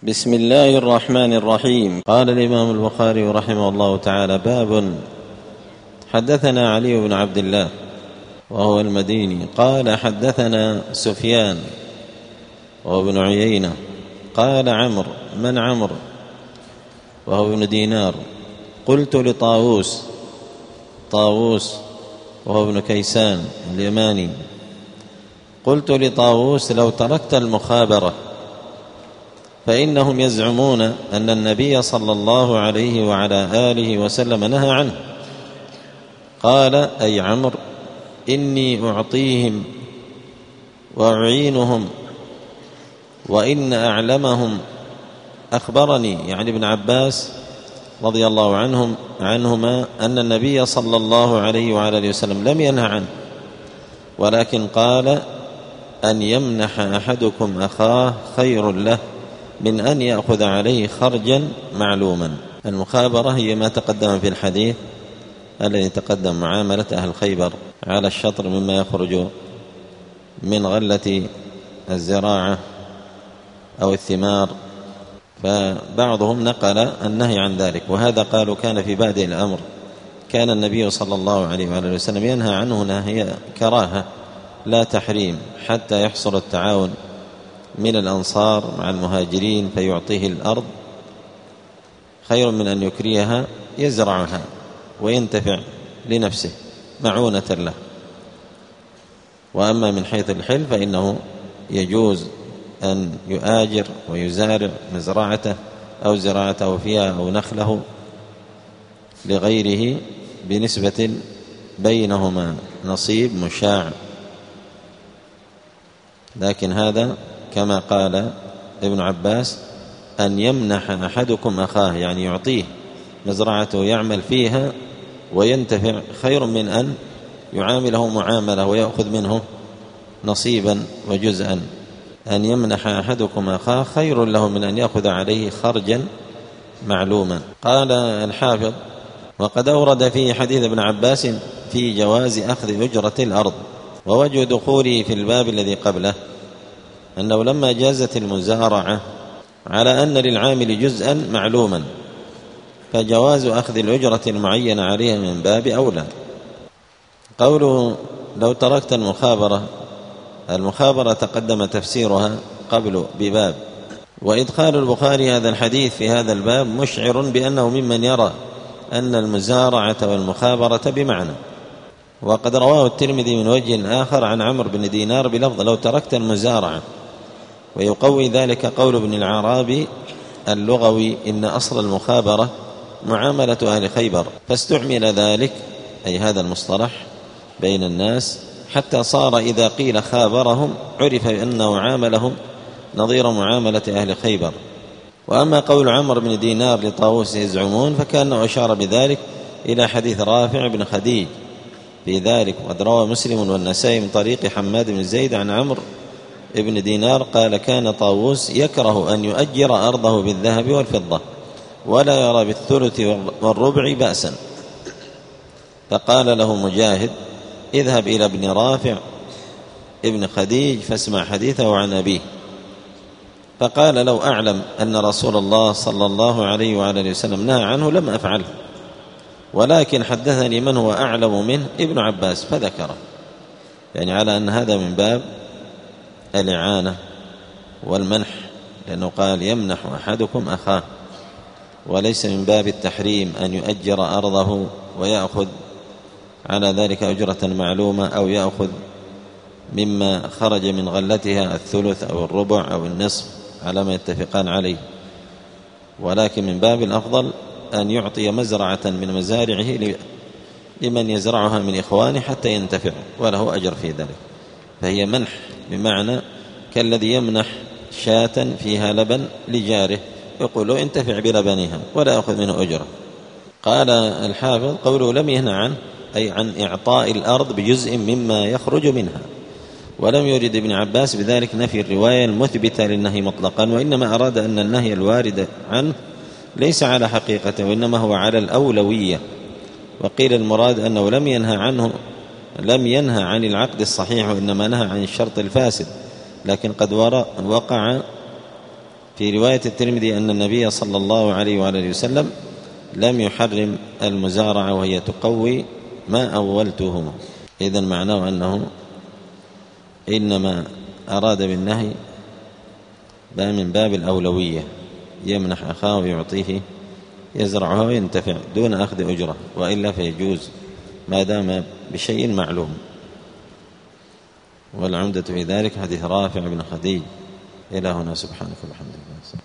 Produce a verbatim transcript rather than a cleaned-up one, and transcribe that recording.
بسم الله الرحمن الرحيم. قال الإمام البخاري رحمه الله تعالى: باب. حدثنا علي بن عبد الله وهو المديني قال حدثنا سفيان وهو ابن عيينة قال عمرو من عمرو وهو ابن دينار قلت لطاووس، طاووس وهو ابن كيسان اليماني، قلت لطاووس: لو تركت المخابرة فإنهم يزعمون أن النبي صلى الله عليه وعلى آله وسلم نهى عنه. قال: أي عمرو إني أعطيهم وأعينهم، وإن أعلمهم أخبرني، يعني ابن عباس رضي الله عنهم عنهما، أن النبي صلى الله عليه وعلى آله وسلم لم ينهى عنه، ولكن قال: أن يمنح أحدكم أخاه خير له من أن يأخذ عليه خرجا معلوما. المخابرة هي ما تقدم في الحديث الذي تقدم، معاملة أهل خيبر على الشطر مما يخرج من غلة الزراعة أو الثمار، فبعضهم نقل النهي عن ذلك، وهذا قالوا كان في بادئ الأمر، كان النبي صلى الله عليه وآله وسلم ينهى عنه نهي كراهة لا تحريم، حتى يحصل التعاون من الأنصار مع المهاجرين فيعطيه الأرض خير من أن يكريها يزرعها وينتفع لنفسه معونة له. وأما من حيث الحل فإنه يجوز أن يؤاجر ويزارع مزرعته أو زراعته فيها أو نخله لغيره بنسبة بينهما نصيب مشاع، لكن هذا كما قال ابن عباس: أن يمنح أحدكم أخاه، يعني يعطيه مزرعته يعمل فيها وينتفع، خير من أن يعامله معاملة ويأخذ منه نصيبا وجزءا. أن يمنح أحدكم أخاه خير له من أن يأخذ عليه خرجا معلوما. قال الحافظ: وقد أورد فيه حديث ابن عباس في جواز أخذ أجرة الأرض، ووجه دخوله في الباب الذي قبله أنه لما جازت المزارعة على أن للعامل جزءا معلوما، فجواز أخذ الأجرة المعينة عليها من باب أولى. قوله: لو تركت المخابرة، المخابرة تقدم تفسيرها قبل بباب، وإدخال البخاري هذا الحديث في هذا الباب مشعر بأنه ممن يرى أن المزارعة والمخابرة بمعنى. وقد رواه الترمذي من وجه آخر عن عمرو بن دينار بلفظ: لو تركت المزارعة، ويقوي ذلك قول ابن العرابي اللغوي: إن أصل المخابرة معاملة أهل خيبر، فاستعمل ذلك أي هذا المصطلح بين الناس، حتى صار إذا قيل خابرهم عرف أنه عاملهم نظير معاملة أهل خيبر. وأما قول عمرو بن دينار لطاووس يزعمون، فكأنه أشار بذلك إلى حديث رافع بن خديج في ذلك، وقد روى مسلم والنسائي من طريق حماد بن زيد عن عمرو ابن دينار قال: كان طاووس يكره أن يؤجر أرضه بالذهب والفضة، ولا يرى بالثلث والربع بأسا، فقال له مجاهد: اذهب إلى ابن رافع ابن خديج فاسمع حديثه عن أبيه. فقال: لو أعلم أن رسول الله صلى الله عليه وعلى وسلم نهى عنه لم أفعله، ولكن حدثني من هو أعلم منه ابن عباس فذكره، يعني على أن هذا من باب الإعانة والمنح، لأنه قال: يمنح أحدكم أخاه، وليس من باب التحريم أن يؤجر أرضه ويأخذ على ذلك أجرة معلومة، أو يأخذ مما خرج من غلتها الثلث أو الربع أو النصف على ما يتفقان عليه، ولكن من باب الأفضل أن يعطي مزرعة من مزارعه لمن يزرعها من إخوانه حتى ينتفع وله أجر في ذلك. فهي منح بمعنى كالذي يمنح شاة فيها لبن لجاره، يقول له: انتفع بلبنها ولا يأخذ منه أجرة. قال الحافظ: قوله لم ينهى عنه أي عن إعطاء الأرض بجزء مما يخرج منها، ولم يرد ابن عباس بذلك نفي الرواية المثبتة للنهي مطلقا، وإنما أراد أن النهي الوارد عنه ليس على حقيقته، وإنما هو على الأولوية. وقيل المراد أنه لم ينهى عنه لم ينهى عن العقد الصحيح، وإنما نهى عن الشرط الفاسد، لكن قد وقع في رواية الترمذي أن النبي صلى الله عليه وآله وسلم لم يحرم المزارعة وهي تقوي ما أولته. إذن معناه أنه إنما أراد بالنهي من باب الأولوية، يمنح أخاه ويعطيه يزرعها وينتفع دون أخذ أجرة، وإلا فيجوز ما دام بشيء معلوم. والعمدة في ذلك حديث رافع بن خديج. إلى هنا، سبحانك وبحمدك.